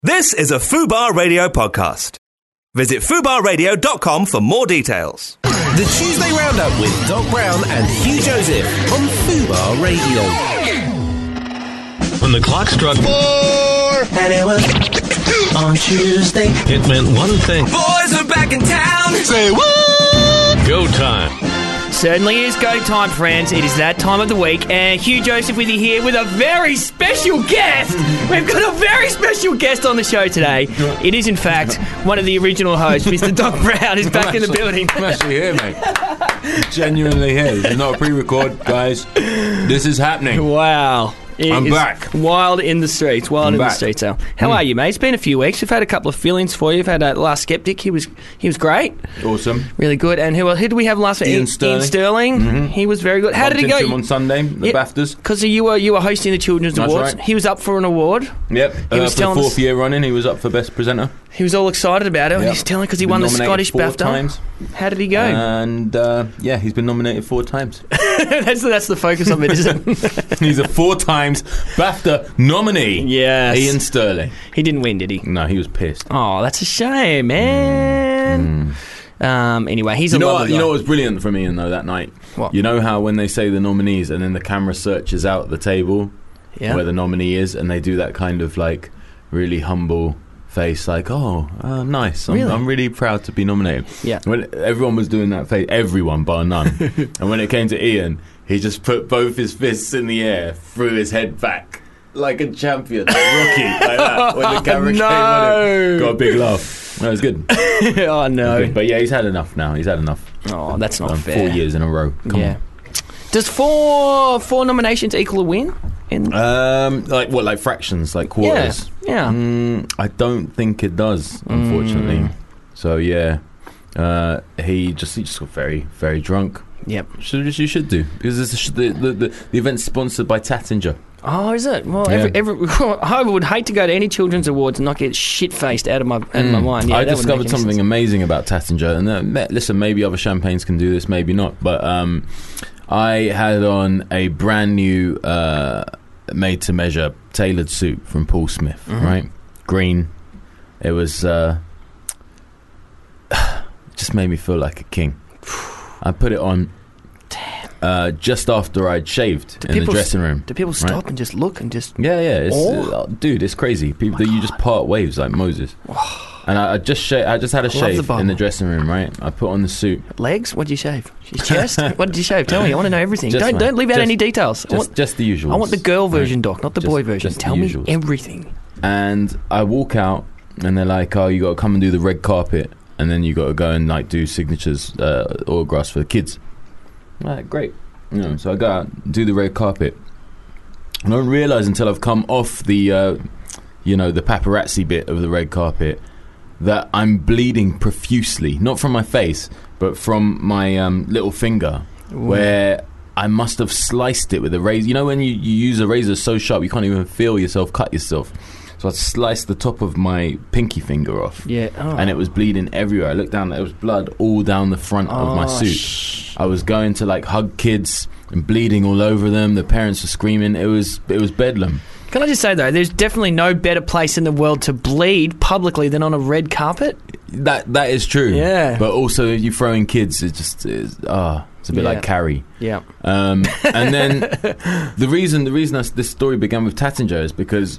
This is a Fubar Radio podcast. Visit fubarradio.com for more details. The Tuesday Roundup with Doc Brown and Hugh Joseph on Fubar Radio. When the clock struck 4, And it was on Tuesday. it meant one thing. Boys are back in town. Say what? Go time. Certainly is go time, friends. It is that time of the week, and Hugh Joseph with you here with a very special guest. We've got a very special guest on the show today. It is, in fact, one of the original hosts, Mr. Doc Brown, is back in the building. I'm actually here, mate. Genuinely here. This is not a pre-record, guys. This is happening. Wow. I'm back. Wild in the streets. Wild I'm in back. the streets, Al. How are you, mate? It's been a few weeks. We've had a couple of fill-ins for you. We've had Last Skeptic. He was great. Awesome. Really good. And who did we have last week? Ian Sterling. Ian Sterling. He was very good. How did he Bumped go? into him on Sunday, the BAFTAs. Because you were hosting the Children's That's Awards. right. He was up for an award. Yep. He was for telling the us- fourth year running, he was up for Best Presenter. He was all excited about it. Yep. He's telling because he Been won the nominated Scottish 4 BAFTA. times. How did he go? And, yeah, he's been nominated 4 times. that's the focus of it, isn't it? He's a 4 times BAFTA nominee. Yes. Ian Sterling. He didn't win, did he? No, he was pissed. Oh, that's a shame, man. Anyway, he's a lovely guy. You know what was brilliant from Ian, though, that night? What? You know how when they say the nominees and then the camera searches out the table Yeah. where the nominee is, and they do that kind of, like, really humble face, like, nice. I'm really proud to be nominated. Yeah. When everyone was doing that face, everyone bar none. And when it came to Ian, he just put both his fists in the air, threw his head back like a champion, like Rocky, like that. When the camera came on him, got a big laugh. That was good. Oh, no. Okay, but yeah, he's had enough now. He's had enough. Oh, that's not fair. 4 years in a row. Come Yeah. Does four nominations equal a win? on. Like fractions, like quarters? Yeah. I don't think it does, unfortunately. So yeah, he just got very, very drunk. Yep. You should do, because the event's sponsored by Tattinger. Oh, is it? Well, Yeah. I would hate to go to any children's awards and not get shit-faced out of my mind. Yeah, I that wouldn't discovered make any something sense. amazing about Tattinger, and listen, maybe other champagnes can do this, maybe not. But I had on a brand new made-to-measure tailored suit from Paul Smith, right? Green. It was just made me feel like a king. I put it on just after I'd shaved in the dressing room. Do people stop and just look and just... Yeah. Dude, it's crazy. People, you just part waves like Moses. And I just had a shave Bible. in the dressing room, right? I put on the suit. Legs? What did you shave? His chest? What did you shave? Tell me. I want to know everything. Just, Don't leave out just- any details. Just the usual. I want the girl version, Doc, not the boy version. just the Tell me usuals. everything. And I walk out, and they're like, "Oh, you got to come and do the red carpet, and then you got to go and like do signatures, autographs for the kids." I'm like, great. So I go out, do the red carpet. I don't realise until I've come off the, the paparazzi bit of the red carpet, that I'm bleeding profusely, not from my face, but from my little finger, where I must have sliced it with a razor. You know when you use a razor so sharp you can't even feel yourself cut yourself. So I sliced the top of my pinky finger off. Yeah. Oh. And it was bleeding everywhere. I looked down, there was blood all down the front of my suit. I was going to like hug kids and bleeding all over them. The parents were screaming. It was bedlam. Can I just say, though, there's definitely no better place in the world to bleed publicly than on a red carpet. That is true. Yeah. But also, you throwing kids, it's a bit like Carrie. Yeah. And then the reason this story began with Tattinger is because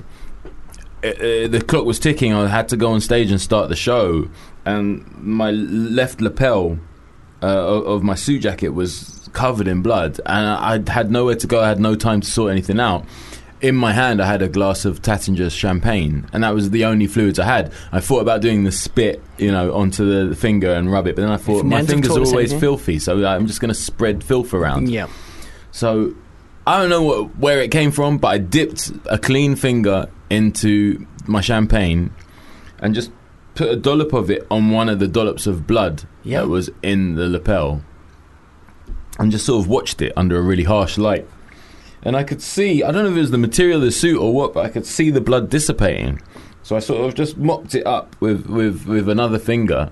the clock was ticking. I had to go on stage and start the show, and my left lapel of my suit jacket was covered in blood, and I had nowhere to go. I had no time to sort anything out. In my hand, I had a glass of Tattinger's champagne, and that was the only fluids I had. I thought about doing the spit, onto the finger and rub it, but then I thought my fingers are always filthy, so I'm just going to spread filth around. Yeah. So I don't know where it came from, but I dipped a clean finger into my champagne and just put a dollop of it on one of the dollops of blood that was in the lapel, and just sort of watched it under a really harsh light. And I could see, I don't know if it was the material of the suit or what, but I could see the blood dissipating. So I sort of just mopped it up with another finger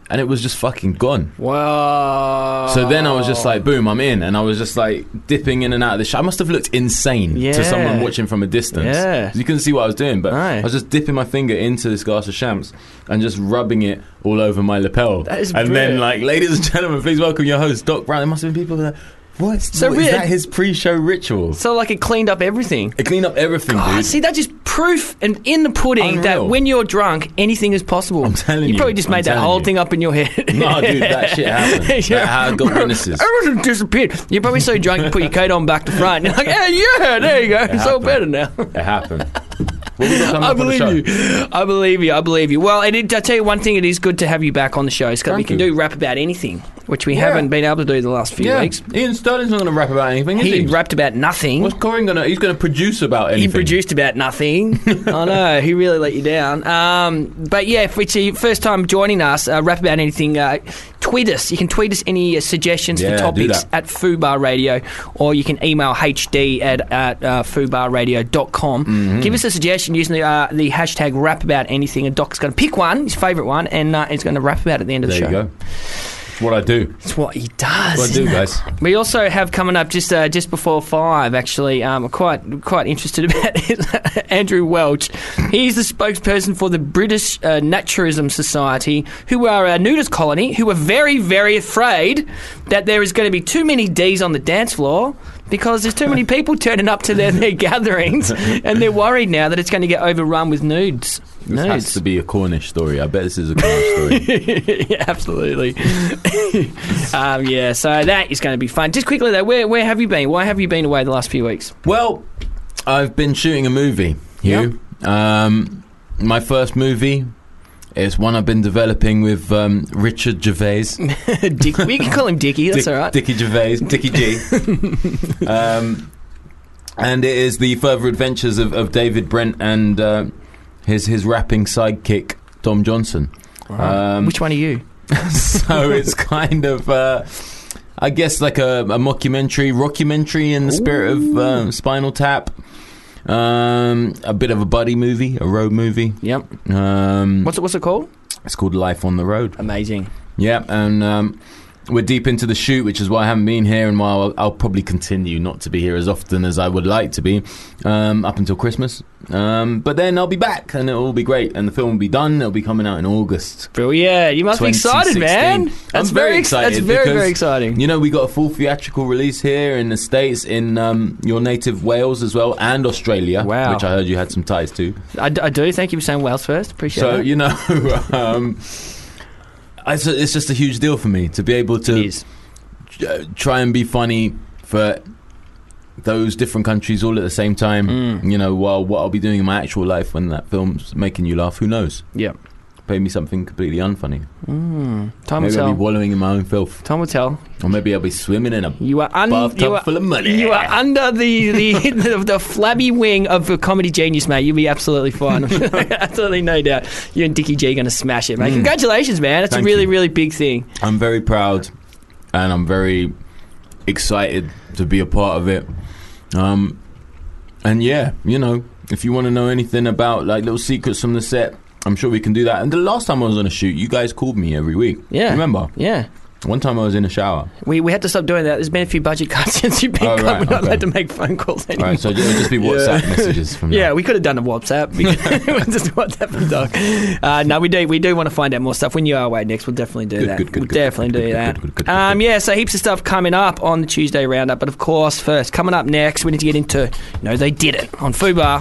and it was just fucking gone. Wow. So then I was just like, boom, I'm in. And I was just like dipping in and out of the shower. I must have looked insane to someone watching from a distance. Yeah. You couldn't see what I was doing, but Right. I was just dipping my finger into this glass of Champs and just rubbing it all over my lapel. That is and brilliant. then, like, ladies and gentlemen, please welcome your host, Doc Brown. There must have been people that, what is weird. that his pre-show ritual? So, like, it cleaned up everything. It cleaned up everything, dude. See, that's just proof and in the pudding that Unreal. when you're drunk, anything is possible. I'm telling You you. probably just made that telling whole you. thing up in your head. No, dude, that shit happened. I got witnesses. Everything disappeared. You're probably so drunk you put your coat on back to front. You're like, yeah, there you go. It's all happened. better now. It happened. What we got coming I up on the show? believe you. I believe you. Well, I tell you one thing, it is good to have you back on the show. Scott, we Thank can you. do rap about anything, which we Yeah. haven't been able to do the last few weeks. Ian Sterling's not going to rap about anything, is He he? rapped about nothing. What's Corin going to... He's going to produce about anything. He produced about nothing. I know, he really let you down. But yeah, if it's your first time joining us, rap about anything, tweet us. You can tweet us any suggestions Yeah, for do topics that. at Fubar Radio, or you can email hd at fubarradio.com. Mm-hmm. Give us a suggestion using the hashtag rap about anything, and Doc's going to pick one, his favourite one, and he's going to rap about it at the end of the There show. you go. It's what I do. It's what he does. What I do, guys. We also have coming up just before 5. Actually, I'm quite interested about it. Andrew Welch. He's the spokesperson for the British Naturism Society, who are a nudist colony who are very, very afraid that there is going to be too many D's on the dance floor because there's too many people turning up to their gatherings, and they're worried now that it's going to get overrun with nudes. This has to be a Cornish story. I bet this is a Cornish story. Yeah, absolutely. Yeah, so that is going to be fun. Just quickly though, where have you been? Why have you been away the last few weeks? Well, I've been shooting a movie, Hugh. My first movie is one I've been developing with Richard Gervais. Dick, we can call him Dickie, that's all right. Dickie Gervais, Dickie G. And it is the further adventures of David Brent and his rapping sidekick, Dom Johnson. Which one are you? So it's kind of, I guess, like a rockumentary in the spirit of Spinal Tap. A bit of a buddy movie, a road movie. Yep. What's it called? It's called Life on the Road. Amazing. Yeah, and we're deep into the shoot, which is why I haven't been here, and why I'll probably continue not to be here as often as I would like to be, up until Christmas. But then I'll be back, and it'll all be great, and the film will be done. It'll be coming out in August. Brilliant. You must be excited, man. 2016. That's I'm very excited. That's very, because, very exciting. You know, we got a full theatrical release here in the States, in your native Wales as well, and Australia, Wow. which I heard you had some ties to. I do. Thank you for saying Wales first. Appreciate So, that. you know, it's just a huge deal for me to be able It to is. try and be funny for those different countries all at the same time. You know, while what I'll be doing in my actual life when that film's making you laugh, who knows? Yep. Pay me something completely unfunny. Time will Maybe I'll tell. be wallowing in my own filth, Time will tell. or maybe I'll be swimming in a You are bathtub full of money. You are under the flabby wing of a comedy genius, mate. You'll be absolutely fine. Absolutely no doubt. You and Dickie G are going to smash it, mate. Congratulations, man. It's Thank a really, you. really big thing. I'm very proud, and I'm very excited to be a part of it. And yeah, you know, if you want to know anything about like little secrets from the set, I'm sure we can do that. And the last time I was on a shoot, you guys called me every week. Yeah. Remember? Yeah. One time I was in a shower. We had to stop doing that. There's been a few budget cuts since you've been Oh, gone. right, We're not okay. allowed to make phone calls anymore. All right, so it'll just be WhatsApp messages from Yeah, now. we could have done a WhatsApp. Just WhatsApp from Doc. No, we do want to find out more stuff. When you are away next, we'll definitely do that. Good, We'll definitely do that. Good. Yeah, so heaps of stuff coming up on the Tuesday Roundup. But of course, first, coming up next, we need to get into, they did it on Fubar.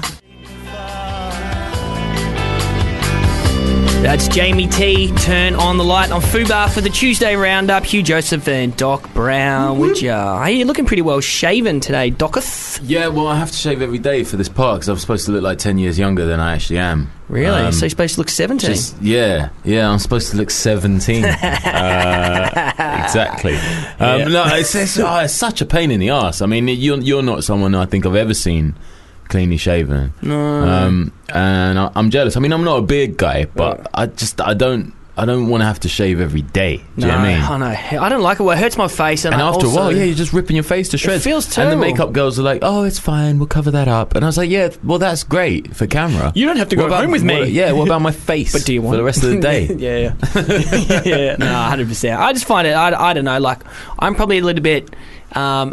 That's Jamie T. Turn on the light on Fubar for the Tuesday Roundup. Hugh Joseph and Doc Brown with ya. Hey, you're looking pretty well shaven today, Docus. Yeah, well, I have to shave every day for this part because I'm supposed to look like 10 years younger than I actually am. Really? So you're supposed to look 17? Yeah, I'm supposed to look 17. Exactly. No, it's such a pain in the arse. I mean, you're not someone I think I've ever seen cleanly shaven. No. And I'm jealous. I mean, I'm not a big guy, but I don't I don't want to have to shave every day. Do you know what I mean? I know. I don't like it. Well, it hurts my face. And after also, a while, you're just ripping your face to shreds. It feels And terrible. the makeup girls are like, "Oh, it's fine. We'll cover that up." And I was like, "Yeah, well, that's great for camera. You don't have to go home with me." What about my face? But do you want for the rest of the day? Yeah. No, 100%. I just find it. I don't know. Like, I'm probably a little bit, find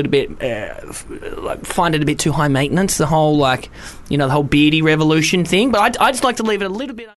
it a bit too high maintenance. The whole the whole beardy revolution thing. But I just like to leave it a little bit.